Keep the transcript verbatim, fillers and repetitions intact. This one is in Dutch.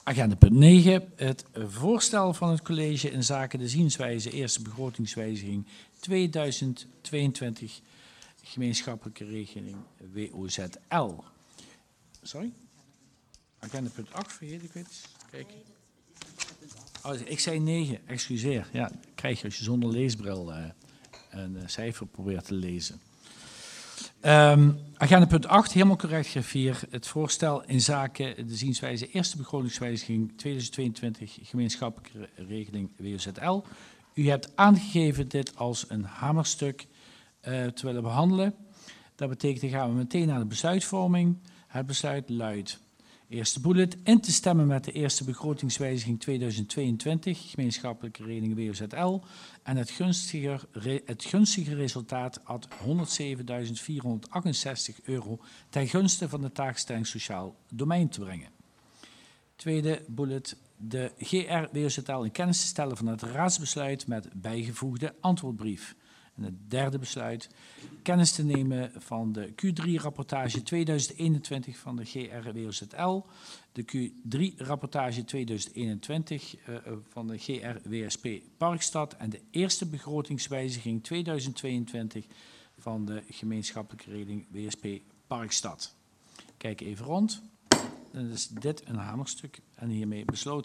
Agenda punt negen, het voorstel van het college in zaken de zienswijze eerste begrotingswijziging tweeduizend tweeëntwintig, gemeenschappelijke regeling W O Z L. Sorry? Agenda punt acht, vergeet ik iets. Kijk. Oh, ik zei negen, excuseer. Ja, dat krijg je als je zonder leesbril uh, een uh, cijfer probeert te lezen. Um, agenda punt acht, helemaal correct, griffier. Het voorstel in zaken de zienswijze eerste begrotingswijziging tweeduizend tweeëntwintig, gemeenschappelijke regeling W O Z L. U hebt aangegeven dit als een hamerstuk uh, te willen behandelen. Dat betekent, dan gaan we meteen naar de besluitvorming. Het besluit luidt: eerste bullet, in te stemmen met de eerste begrotingswijziging tweeduizend tweeëntwintig, gemeenschappelijke regeling W O Z L, en het gunstige, het gunstige resultaat ad honderdzevenduizend vierhonderdachtenzestig euro ten gunste van de taakstelling sociaal domein te brengen. Tweede bullet, de G R W O Z L in kennis te stellen van het raadsbesluit met bijgevoegde antwoordbrief. En het derde besluit, kennis te nemen van de Q drie rapportage tweeduizend eenentwintig van de G R W O Z L, de Q drie rapportage tweeduizend eenentwintig uh, van de G R W S P Parkstad en de eerste begrotingswijziging tweeduizend tweeëntwintig van de gemeenschappelijke regeling W S P Parkstad. Kijk even rond. Dan is dit een hamerstuk en hiermee besloten.